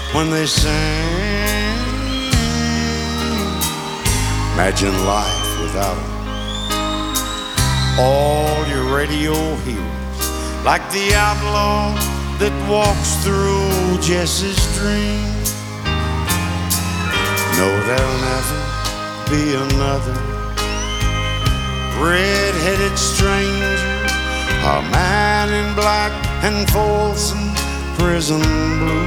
when they sing. Imagine life without them. All your radio heroes, like the outlaw that walks through Jesse's dream. No, there'll never be another red-headed stranger, a man in black and Folsom prison blue.